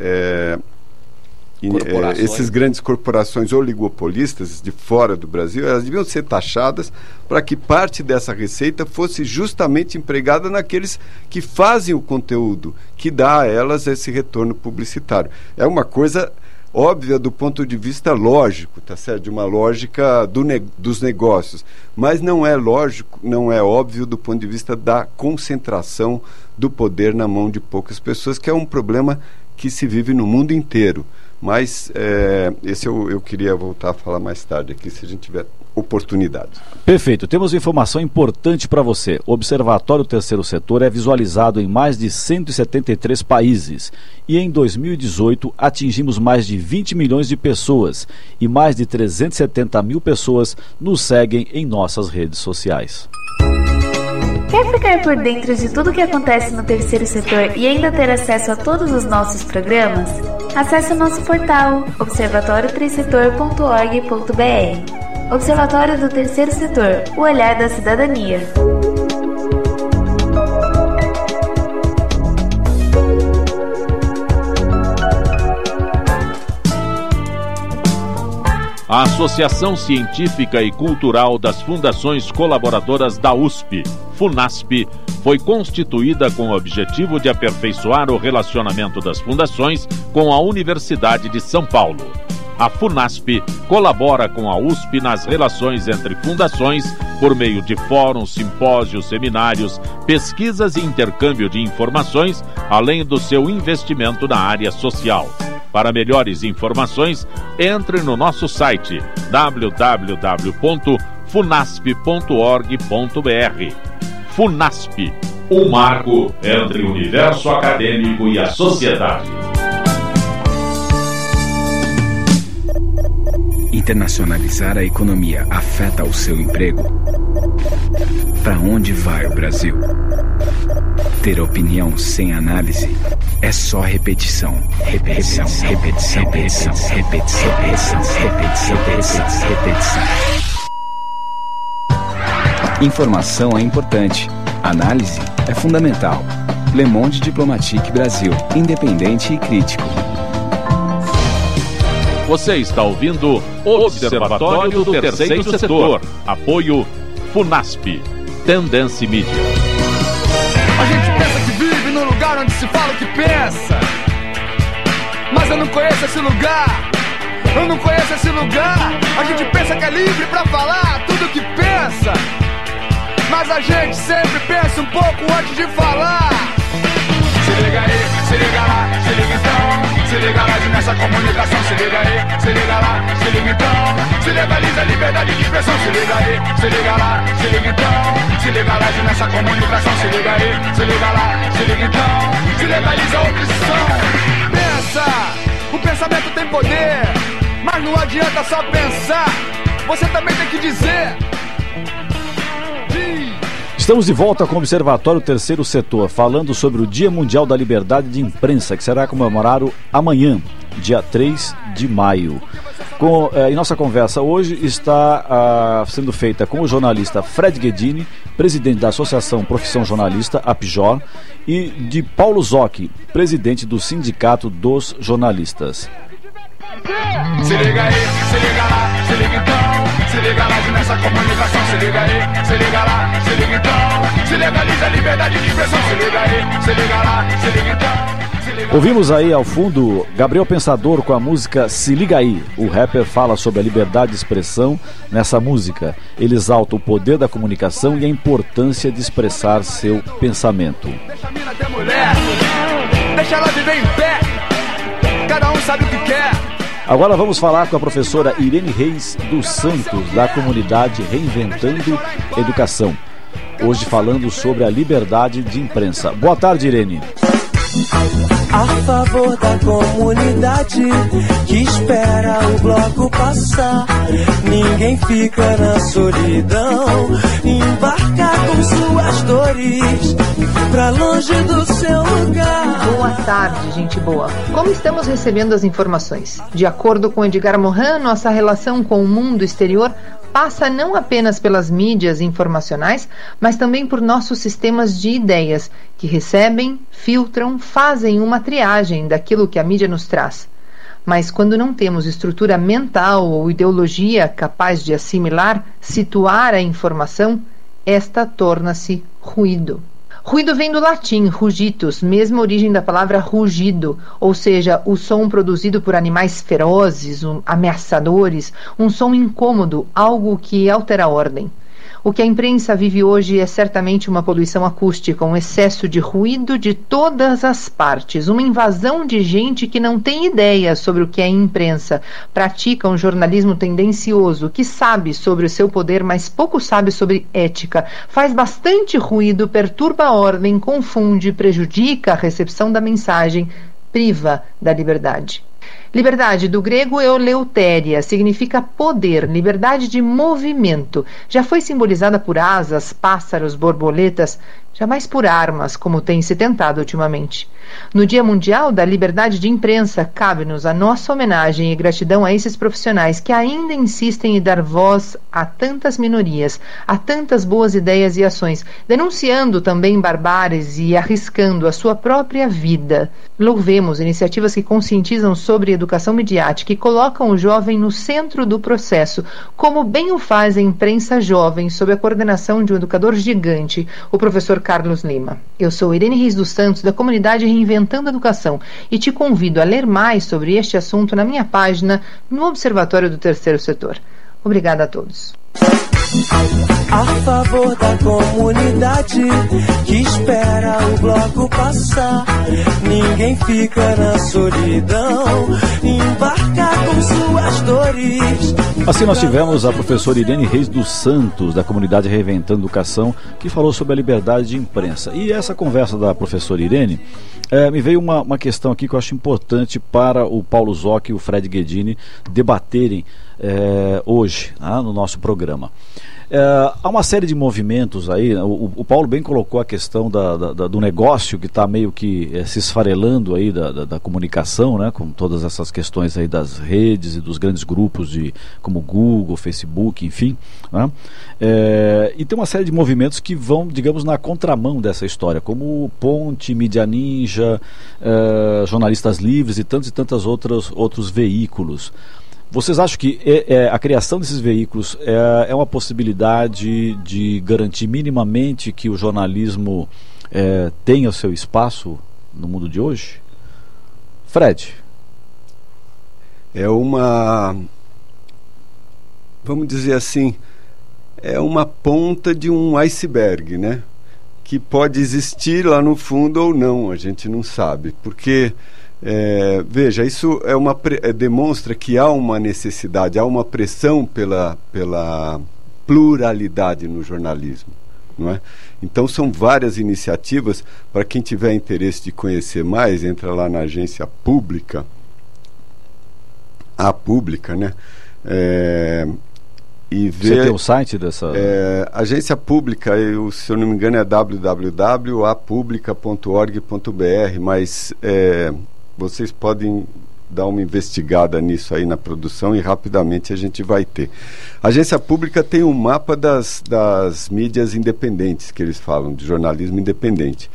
corporações oligopolistas de fora do Brasil, elas deviam ser taxadas para que parte dessa receita fosse justamente empregada naqueles que fazem o conteúdo, que dá a elas esse retorno publicitário. É uma coisa óbvia do ponto de vista lógico, tá certo? De uma lógica dos negócios, mas não é lógico, não é óbvio do ponto de vista da concentração do poder na mão de poucas pessoas, que é um problema que se vive no mundo inteiro. Mas esse eu queria voltar a falar mais tarde aqui, se a gente tiver oportunidade. Perfeito. Temos informação importante para você. O Observatório Terceiro Setor é visualizado em mais de 173 países e em 2018 atingimos mais de 20 milhões de pessoas e mais de 370 mil pessoas nos seguem em nossas redes sociais. Quer ficar por dentro de tudo o que acontece no terceiro setor e ainda ter acesso a todos os nossos programas? Acesse o nosso portal observatoriotercesetor.org.br. Observatório do Terceiro Setor, o olhar da cidadania. A Associação Científica e Cultural das Fundações Colaboradoras da USP, FUNASP, foi constituída com o objetivo de aperfeiçoar o relacionamento das fundações com a Universidade de São Paulo. A FUNASP colabora com a USP nas relações entre fundações por meio de fóruns, simpósios, seminários, pesquisas e intercâmbio de informações, além do seu investimento na área social. Para melhores informações, entre no nosso site www.funasp.org.br. FUNASP, um marco entre o universo acadêmico e a sociedade. Internacionalizar a economia afeta o seu emprego? Para onde vai o Brasil? Ter opinião sem análise é só repetição. Repetição, repetição, repetição, repetição, repetição, repetição, repetição, repetição. Informação é importante. Análise é fundamental. Le Monde Diplomatique Brasil. Independente e crítico. Você está ouvindo Observatório do Terceiro Setor. Apoio FUNASP. Tendência Mídia. A gente pensa que vive num lugar onde se fala o que pensa. Mas eu não conheço esse lugar. Eu não conheço esse lugar. A gente pensa que é livre pra falar tudo o que pensa. Mas a gente sempre pensa um pouco antes de falar. Se liga aí, se liga lá, se liga então. Se liga lá nessa comunicação, se liga aí, se liga lá, se liga então. Se legaliza a liberdade de expressão, se liga aí, se liga lá, se liga então. Se liga lá nessa comunicação, se liga aí, se liga lá, se liga então. Se legaliza a opção. Pensa, o pensamento tem poder, mas não adianta só pensar, você também tem que dizer. Estamos de volta com o Observatório Terceiro Setor, falando sobre o Dia Mundial da Liberdade de Imprensa, que será comemorado amanhã, dia 3 de maio. Em nossa conversa hoje está sendo feita com o jornalista Fred Guedini, presidente da Associação Profissão Jornalista, APJOR, e de Paulo Zocchi, presidente do Sindicato dos Jornalistas. Se liga aí, se liga lá, se liga então. Se liga lá nessa comunicação, se liga aí, se liga lá, se liga então. Se legaliza a liberdade de expressão, se liga aí, se liga lá, se liga então. Ouvimos aí ao fundo Gabriel Pensador com a música Se Liga Aí. O rapper fala sobre a liberdade de expressão nessa música. Ele exalta o poder da comunicação e a importância de expressar seu pensamento. Deixa a mina ter mulher, deixa ela viver em pé, cada um sabe o que quer. Agora vamos falar com a professora Irene Reis dos Santos, da comunidade Reinventando Educação. Hoje falando sobre a liberdade de imprensa. Boa tarde, Irene. A favor da comunidade que espera o bloco passar. Ninguém fica na solidão, embarca com suas dores pra longe do seu lugar. Boa tarde, gente boa. Como estamos recebendo as informações? De acordo com Edgar Morin, nossa relação com o mundo exterior passa não apenas pelas mídias informacionais, mas também por nossos sistemas de ideias, que recebem, filtram, fazem uma triagem daquilo que a mídia nos traz. Mas quando não temos estrutura mental ou ideologia capaz de assimilar, situar a informação, esta torna-se ruído. Ruído vem do latim, rugitus, mesma origem da palavra rugido, ou seja, o som produzido por animais ferozes, ameaçadores, um som incômodo, algo que altera a ordem. O que a imprensa vive hoje é certamente uma poluição acústica, um excesso de ruído de todas as partes, uma invasão de gente que não tem ideia sobre o que é imprensa, pratica um jornalismo tendencioso, que sabe sobre o seu poder, mas pouco sabe sobre ética, faz bastante ruído, perturba a ordem, confunde, prejudica a recepção da mensagem, priva da liberdade. Liberdade, do grego eleutéria, significa poder, liberdade de movimento. Já foi simbolizada por asas, pássaros, borboletas, jamais por armas, como tem se tentado ultimamente. No Dia Mundial da Liberdade de Imprensa, cabe-nos a nossa homenagem e gratidão a esses profissionais que ainda insistem em dar voz a tantas minorias, a tantas boas ideias e ações, denunciando também barbáries e arriscando a sua própria vida. Louvemos iniciativas que conscientizam sobre educação midiática e colocam o jovem no centro do processo, como bem o faz a imprensa jovem, sob a coordenação de um educador gigante, o professor Carlos Lima. Eu sou Irene Reis dos Santos, da comunidade Reinventando Educação, e te convido a ler mais sobre este assunto na minha página no Observatório do Terceiro Setor. Obrigada a todos. A favor da comunidade que espera o bloco passar. Ninguém fica na solidão, embarca com suas dores. Assim nós tivemos a professora Irene Reis dos Santos, da comunidade Reinventando Educação, que falou sobre a liberdade de imprensa. E essa conversa da professora Irene me veio uma questão aqui que eu acho importante para o Paulo Zocchi e o Fred Guedini debaterem hoje, no nosso programa. Há uma série de movimentos aí, o Paulo bem colocou a questão do negócio que está meio que se esfarelando aí da comunicação, né, com todas essas questões aí das redes e dos grandes grupos como Google, Facebook, enfim, né? E tem uma série de movimentos que vão, digamos, na contramão dessa história, como o Ponte, Mídia Ninja, Jornalistas Livres e tantos outros veículos. Vocês acham que a criação desses veículos é uma possibilidade de garantir minimamente que o jornalismo tenha o seu espaço no mundo de hoje? Fred? Vamos dizer assim, é uma ponta de um iceberg, né? Que pode existir lá no fundo ou não, a gente não sabe, porque... veja, isso demonstra que há uma necessidade, há uma pressão pela pluralidade no jornalismo, não é? Então são várias iniciativas. Para quem tiver interesse de conhecer mais, entra lá na agência pública, a pública, né? E ver, você tem o site dessa agência pública, se eu não me engano é www.apublica.org.br, mas vocês podem dar uma investigada nisso aí na produção e rapidamente a gente vai ter. A agência pública tem um mapa das mídias independentes, que eles falam, de jornalismo independente.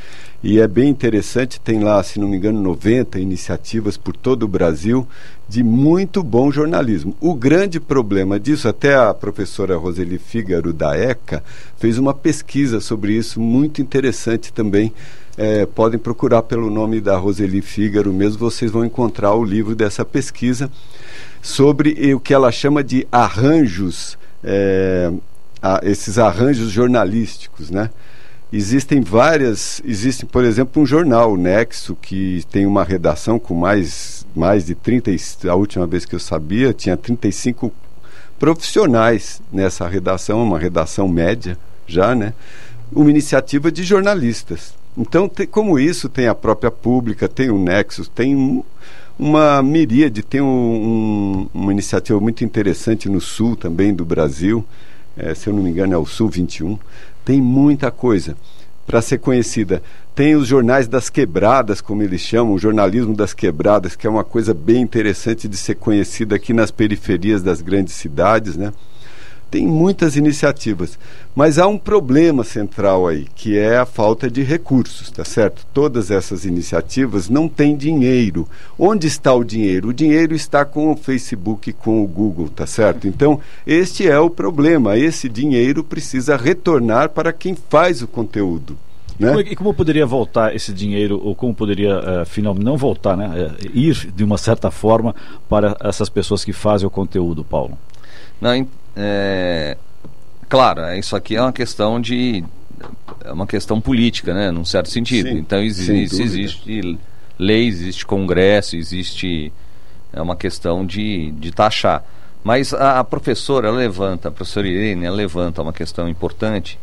E é bem interessante, tem lá, se não me engano, 90 iniciativas por todo o Brasil de muito bom jornalismo. O grande problema disso, até a professora Roseli Fígaro da ECA fez uma pesquisa sobre isso muito interessante também. Podem procurar pelo nome da Roseli Fígaro mesmo, vocês vão encontrar o livro dessa pesquisa sobre o que ela chama de arranjos, esses arranjos jornalísticos, né? Existe, por exemplo, um jornal, o Nexo, que tem uma redação com mais de 30, a última vez que eu sabia, tinha 35 profissionais nessa redação, uma redação média já, né? Uma iniciativa de jornalistas. Então, como isso, tem a própria Pública, tem o Nexo, tem uma miríade, tem uma iniciativa muito interessante no sul também do Brasil, se eu não me engano é o Sul 21, tem muita coisa para ser conhecida. Tem os jornais das quebradas, como eles chamam, o jornalismo das quebradas, que é uma coisa bem interessante de ser conhecida aqui nas periferias das grandes cidades, né? Tem muitas iniciativas, mas há um problema central aí, que é a falta de recursos, tá certo? Todas essas iniciativas não têm dinheiro. Onde está o dinheiro? O dinheiro está com o Facebook, com o Google, tá certo? Então, este é o problema. Esse dinheiro precisa retornar para quem faz o conteúdo, né? E como poderia voltar esse dinheiro, ou como poderia, finalmente, não voltar, né? Ir, de uma certa forma, para essas pessoas que fazem o conteúdo, Paulo? Não, claro, isso aqui é uma questão política, né, num certo sentido. Sim, então existe lei, existe congresso, é uma questão de taxar. Mas a professora a professora Irene levanta uma questão importante,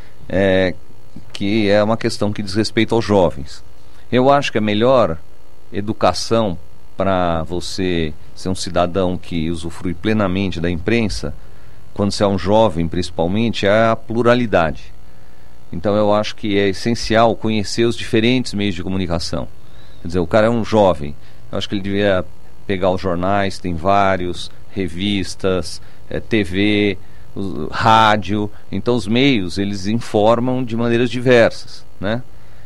que é uma questão que diz respeito aos jovens. Eu acho que a melhor educação para você ser um cidadão que usufrui plenamente da imprensa, quando você é um jovem principalmente, é a pluralidade. Então eu acho que é essencial conhecer os diferentes meios de comunicação. Quer dizer, o cara é um jovem, eu acho que ele devia pegar os jornais, tem vários, revistas, TV, rádio. Então os meios, eles informam de maneiras diversas, né?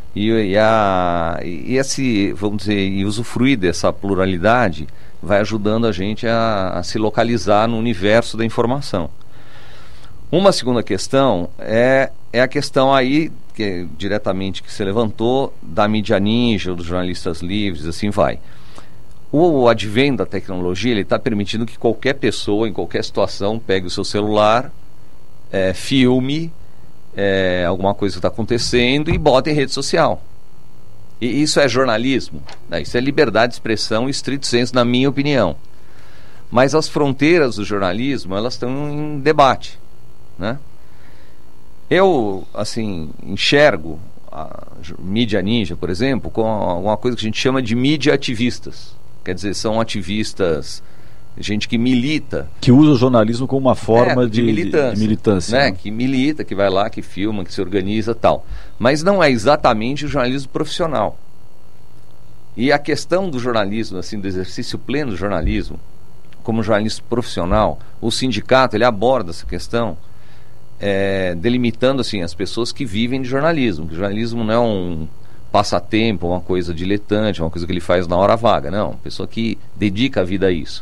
Vamos dizer, usufruir dessa pluralidade vai ajudando a gente a se localizar no universo da informação. Uma segunda questão é a questão aí, diretamente que você levantou, da mídia ninja, dos jornalistas livres, assim vai. O advento da tecnologia, ele está permitindo que qualquer pessoa, em qualquer situação, pegue o seu celular, filme alguma coisa que está acontecendo e bota em rede social. E isso é jornalismo, né? Isso é liberdade de expressão estrito sensu, na minha opinião. Mas as fronteiras do jornalismo, elas estão em debate, né? Eu, assim, enxergo a mídia ninja, por exemplo, com alguma coisa que a gente chama de mídia ativistas. Quer dizer, são ativistas, gente que milita. Que usa o jornalismo como uma forma de militância. Né? Que milita, que vai lá, que filma, que se organiza e tal. Mas não é exatamente o jornalismo profissional. E a questão do jornalismo, assim, do exercício pleno do jornalismo, como jornalista profissional, o sindicato, ele aborda essa questão, delimitando, assim, as pessoas que vivem de jornalismo. Que o jornalismo não é um passatempo, uma coisa diletante, uma coisa que ele faz na hora vaga. Não, uma pessoa que dedica a vida a isso.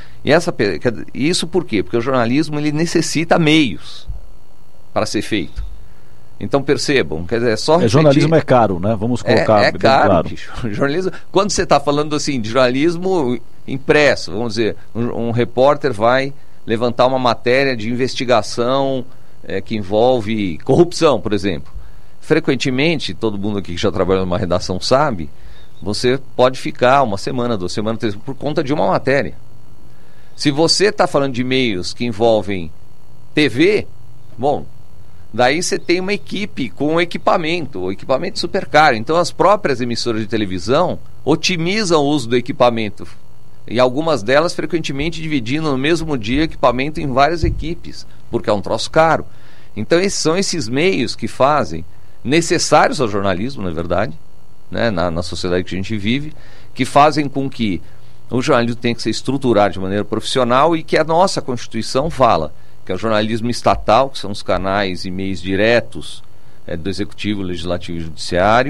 E isso por quê? Porque o jornalismo, ele necessita meios para ser feito. Então percebam, quer dizer, é só refletir. Jornalismo é caro, né? Vamos colocar bem claro. Jornalismo, quando você está falando assim de jornalismo impresso, vamos dizer, um repórter vai levantar uma matéria de investigação que envolve corrupção, por exemplo. Frequentemente, todo mundo aqui que já trabalha numa redação sabe, você pode ficar 1 semana, 2 semanas, 3, por conta de uma matéria. Se você está falando de meios que envolvem TV, bom, daí você tem uma equipe com o equipamento super caro. Então as próprias emissoras de televisão otimizam o uso do equipamento. E algumas delas frequentemente dividindo no mesmo dia equipamento em várias equipes, porque é um troço caro. Então são esses meios que fazem, necessários ao jornalismo, na verdade, né, na sociedade que a gente vive, que fazem com que o jornalismo tem que ser estruturado de maneira profissional e que a nossa Constituição fala que é o jornalismo estatal, que são os canais e meios diretos do Executivo, Legislativo e Judiciário,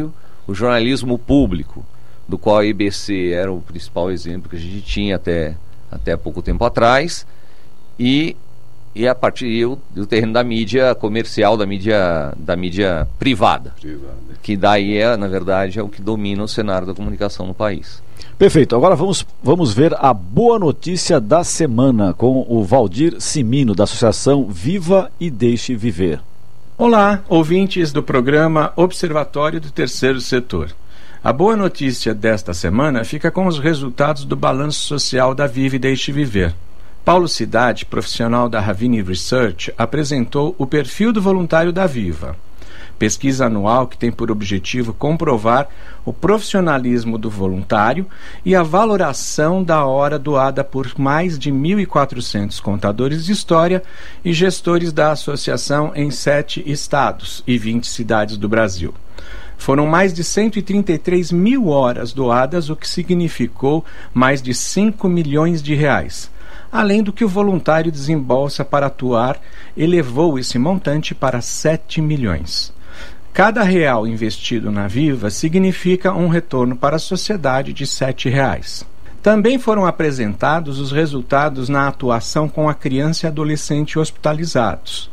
o jornalismo público, do qual a IBC era o principal exemplo que a gente tinha até pouco tempo atrás, e a partir do terreno da mídia comercial, da mídia privada, que daí na verdade é o que domina o cenário da comunicação no país. Perfeito, agora vamos ver a boa notícia da semana com o Valdir Cimino, da Associação Viva e Deixe Viver. Olá, ouvintes do programa Observatório do Terceiro Setor. A boa notícia desta semana fica com os resultados do balanço social da Viva e Deixe Viver. Paulo Cidade, profissional da Ravini Research, apresentou o perfil do voluntário da Viva. Pesquisa anual que tem por objetivo comprovar o profissionalismo do voluntário e a valoração da hora doada por mais de 1.400 contadores de história e gestores da associação em 7 estados e 20 cidades do Brasil. Foram mais de 133 mil horas doadas, o que significou mais de 5 milhões de reais. Além do que o voluntário desembolsa para atuar, elevou esse montante para 7 milhões. Cada real investido na Viva significa um retorno para a sociedade de R$ 7. Também foram apresentados os resultados na atuação com a criança e adolescente hospitalizados.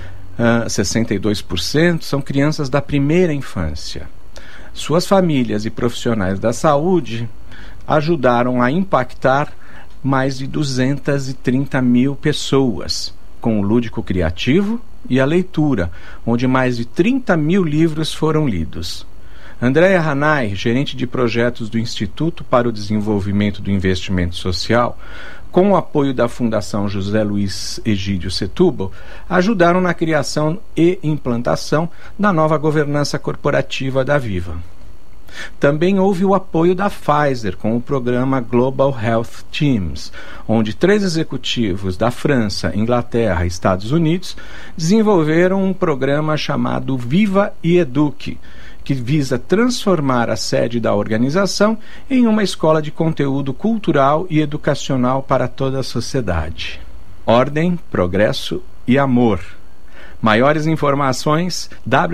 62% são crianças da primeira infância. Suas famílias e profissionais da saúde ajudaram a impactar mais de 230 mil pessoas, com o lúdico criativo e a leitura, onde mais de 30 mil livros foram lidos. Andréa Hanay, gerente de projetos do Instituto para o Desenvolvimento do Investimento Social, com o apoio da Fundação José Luiz Egídio Setúbal, ajudaram na criação e implantação da nova governança corporativa da Viva. Também houve o apoio da Pfizer com o programa Global Health Teams, onde 3 executivos da França, Inglaterra e Estados Unidos desenvolveram um programa chamado Viva e Eduque, que visa transformar a sede da organização em uma escola de conteúdo cultural e educacional para toda a sociedade. Ordem, progresso e amor. Maiores informações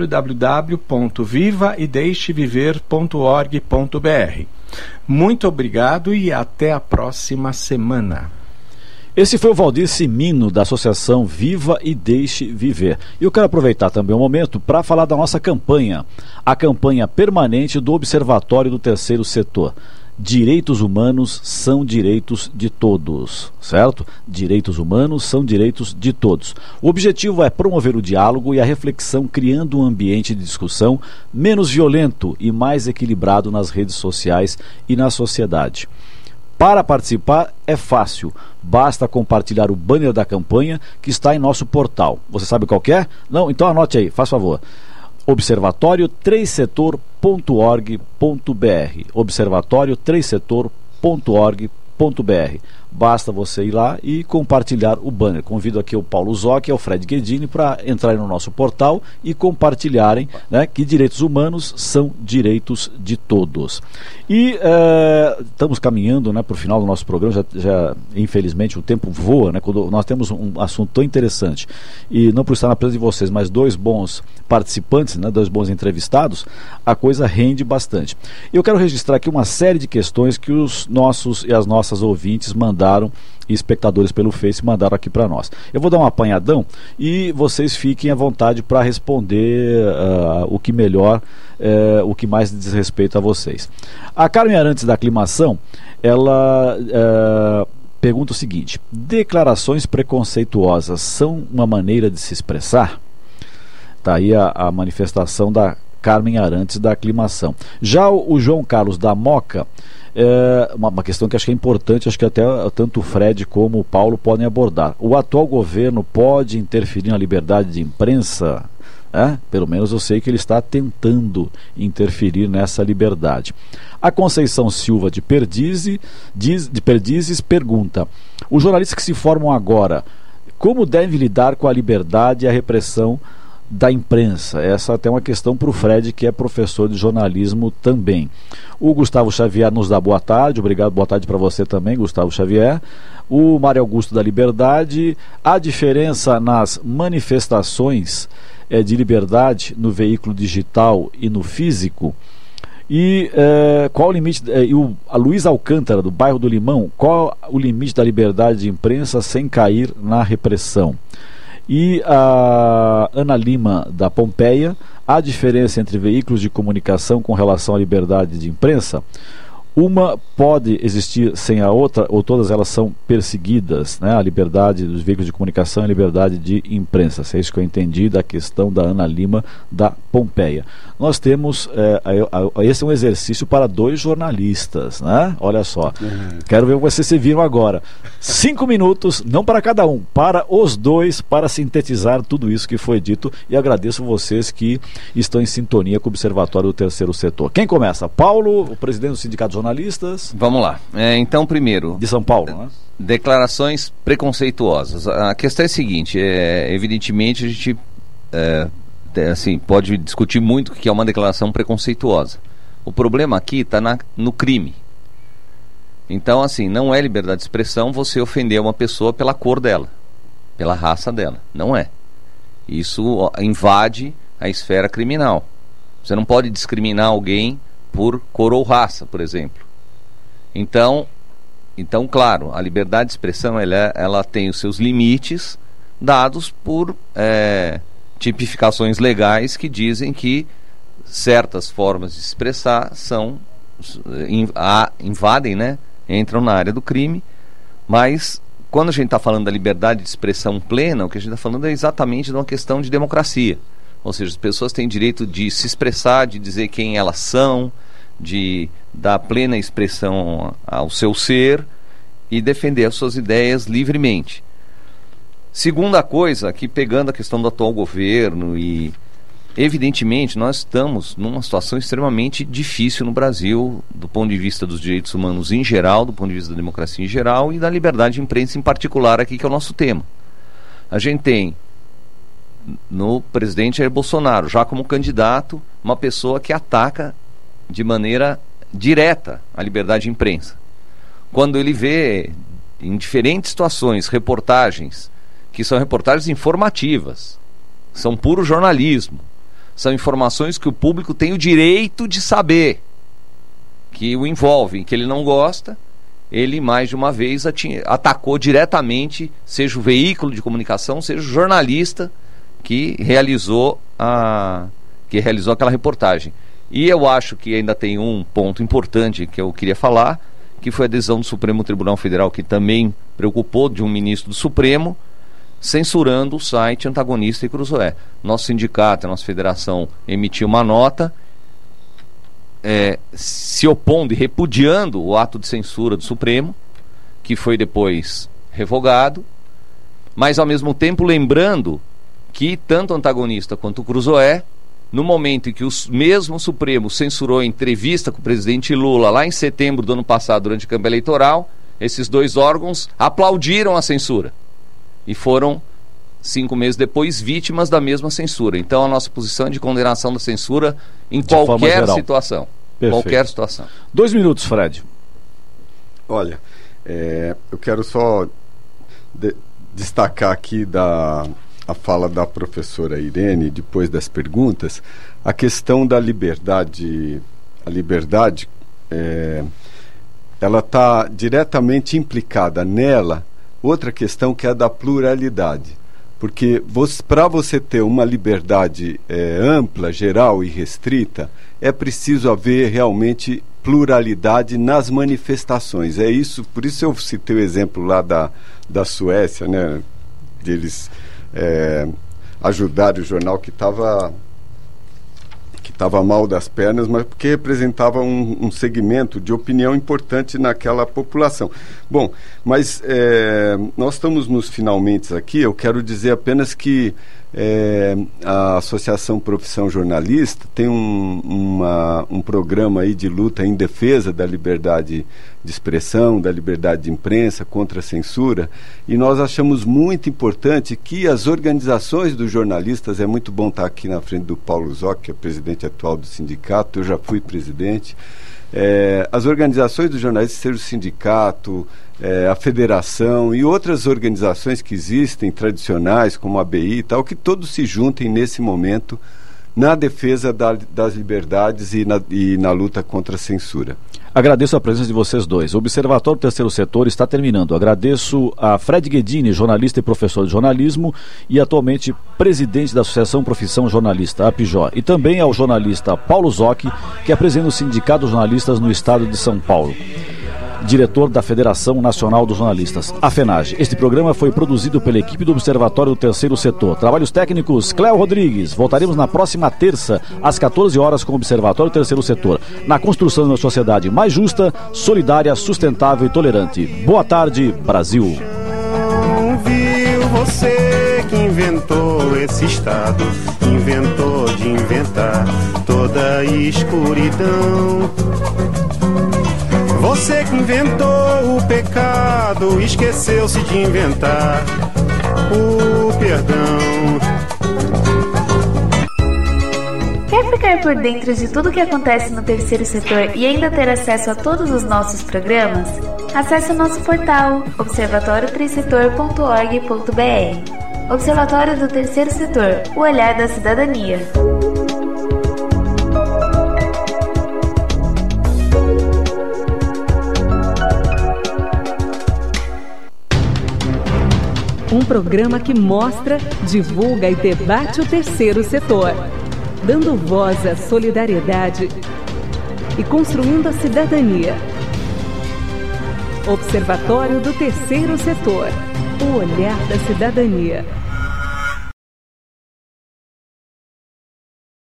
www.vivaedeixeviver.org.br. Muito obrigado e até a próxima semana. Esse foi o Valdir Cimino, da Associação Viva e Deixe Viver. E eu quero aproveitar também o momento para falar da nossa campanha, a campanha permanente do Observatório do Terceiro Setor. Direitos humanos são direitos de todos, certo? Direitos humanos são direitos de todos. O objetivo é promover o diálogo e a reflexão, criando um ambiente de discussão menos violento e mais equilibrado nas redes sociais e na sociedade. Para participar é fácil, basta compartilhar o banner da campanha que está em nosso portal. Você sabe qual que é? Não? Então anote aí, faz favor. observatório3setor.org.br observatório3setor.org.br. Basta você ir lá e compartilhar o banner. Convido aqui o Paulo Zoc e o Fred Guedini para entrarem no nosso portal e compartilharem, né, que direitos humanos são direitos de todos. E estamos caminhando, né, para o final do nosso programa. Já infelizmente o tempo voa, né, quando nós temos um assunto tão interessante e não por estar na presença de vocês, mas 2 bons participantes, né, 2 bons entrevistados, a coisa rende bastante. Eu quero registrar aqui uma série de questões que os nossos e as nossas ouvintes mandaram, e espectadores pelo Face mandaram aqui para nós. Eu vou dar um apanhadão e vocês fiquem à vontade para responder o que melhor, o que mais diz respeito a vocês. A Carmen Arantes, da Aclimação, ela pergunta o seguinte: declarações preconceituosas são uma maneira de se expressar? Está aí a manifestação da Carmen Arantes, da Aclimação. Já o João Carlos da Moca, uma questão que acho que é importante, acho que até tanto o Fred como o Paulo podem abordar. O atual governo pode interferir na liberdade de imprensa? Pelo menos eu sei que ele está tentando interferir nessa liberdade. A Conceição Silva de Perdizes pergunta: os jornalistas que se formam agora, como devem lidar com a liberdade e a repressão da imprensa? Essa até é uma questão para o Fred, que é professor de jornalismo também. O Gustavo Xavier nos dá boa tarde. Obrigado, boa tarde para você também, Gustavo Xavier. O Mário Augusto da Liberdade: a diferença nas manifestações de liberdade no veículo digital e no físico? E qual o limite? A Luiz Alcântara, do bairro do Limão, qual o limite da liberdade de imprensa sem cair na repressão? E a Ana Lima, da Pompeia, há diferença entre veículos de comunicação com relação à liberdade de imprensa? Uma pode existir sem a outra, ou todas elas são perseguidas, né? A liberdade dos veículos de comunicação e a liberdade de imprensa. Se é isso que eu entendi da questão da Ana Lima, da Pompeia. Nós temos, esse é um exercício para 2 jornalistas, né? Olha só, quero ver vocês se viram agora. 5 minutos, não para cada um, para os 2, para sintetizar tudo isso que foi dito, e agradeço vocês que estão em sintonia com o Observatório do Terceiro Setor. Quem começa? Paulo, o presidente do Sindicato dos Jornalistas. Vamos lá. Então, primeiro, de São Paulo, né? Declarações preconceituosas. A questão é a seguinte, evidentemente a gente assim, pode discutir muito o que é uma declaração preconceituosa. O problema aqui está no crime. Então, assim, não é liberdade de expressão você ofender uma pessoa pela cor dela, pela raça dela. Não é. Isso invade a esfera criminal. Você não pode discriminar alguém por cor ou raça, por exemplo. Então, claro, a liberdade de expressão ela tem os seus limites dados por tipificações legais que dizem que certas formas de expressar invadem, né? Entram na área do crime, mas quando a gente está falando da liberdade de expressão plena, o que a gente está falando é exatamente de uma questão de democracia. Ou seja, as pessoas têm direito de se expressar, de dizer quem elas são, de dar plena expressão ao seu ser e defender as suas ideias livremente. Segunda coisa, aqui pegando a questão do atual governo, e evidentemente nós estamos numa situação extremamente difícil no Brasil, do ponto de vista dos direitos humanos em geral, do ponto de vista da democracia em geral e da liberdade de imprensa em particular aqui, que é o nosso tema. A gente tem no presidente Jair Bolsonaro, já como candidato, uma pessoa que ataca de maneira direta a liberdade de imprensa. Quando ele vê em diferentes situações reportagens que são reportagens informativas, são puro jornalismo, são informações que o público tem o direito de saber, que o envolvem, que ele não gosta, ele mais de uma vez atacou diretamente, seja o veículo de comunicação, seja o jornalista que realizou aquela reportagem. E eu acho que ainda tem um ponto importante que eu queria falar, que foi a decisão do Supremo Tribunal Federal, que também preocupou, de um ministro do Supremo, censurando o site Antagonista e Cruzoé. Nosso sindicato, a nossa federação emitiu uma nota se opondo e repudiando o ato de censura do Supremo, que foi depois revogado, mas ao mesmo tempo lembrando que tanto o Antagonista quanto o Cruzoé, no momento em que o mesmo Supremo censurou a entrevista com o presidente Lula lá em setembro do ano passado, durante a campanha eleitoral, esses 2 órgãos aplaudiram a censura e foram 5 meses depois vítimas da mesma censura. Então a nossa posição é de condenação da censura em qualquer situação. Perfeito. Qualquer situação. 2 minutos, Fred. Olha, eu quero só destacar aqui a fala da professora Irene, depois das perguntas, a questão da liberdade. A liberdade, ela está diretamente implicada nela. Outra questão que é a da pluralidade, porque para você ter uma liberdade ampla, geral e restrita, é preciso haver realmente pluralidade nas manifestações. É isso, por isso eu citei o exemplo lá da Suécia, né, deles ajudarem o jornal que estava mal das pernas, mas porque representava um segmento de opinião importante naquela população. Bom, mas nós estamos nos finalmente aqui. Eu quero dizer apenas que a Associação Profissão Jornalista tem um programa aí de luta em defesa da liberdade de expressão, da liberdade de imprensa, contra a censura, e nós achamos muito importante que as organizações dos jornalistas, é muito bom estar aqui na frente do Paulo Zoc, que é presidente atual do sindicato, eu já fui presidente, as organizações dos jornalistas, seja o sindicato, a federação e outras organizações que existem, tradicionais, como a ABI e tal, que todos se juntem nesse momento na defesa das liberdades e na luta contra a censura. Agradeço a presença de vocês dois. O Observatório do Terceiro Setor está terminando. Agradeço a Fred Guedini, jornalista e professor de jornalismo e atualmente presidente da Associação Profissão Jornalista, APJO, e também ao jornalista Paulo Zocchi, que é presidente do Sindicato dos Jornalistas no Estado de São Paulo, diretor da Federação Nacional dos Jornalistas, a FENAGE. Este programa foi produzido pela equipe do Observatório do Terceiro Setor. Trabalhos técnicos, Cléo Rodrigues. Voltaremos na próxima terça, às 14 horas, com o Observatório do Terceiro Setor, na construção de uma sociedade mais justa, solidária, sustentável e tolerante. Boa tarde, Brasil. Viu você que inventou esse estado, inventou de inventar toda a escuridão. Você que inventou o pecado, esqueceu-se de inventar o perdão. Quer ficar por dentro de tudo que acontece no terceiro setor e ainda ter acesso a todos os nossos programas? Acesse o nosso portal observatoriotrisetor.org.br. Observatório do Terceiro Setor, o olhar da cidadania. Um programa que mostra, divulga e debate o terceiro setor, dando voz à solidariedade e construindo a cidadania. Observatório do Terceiro Setor, o olhar da cidadania.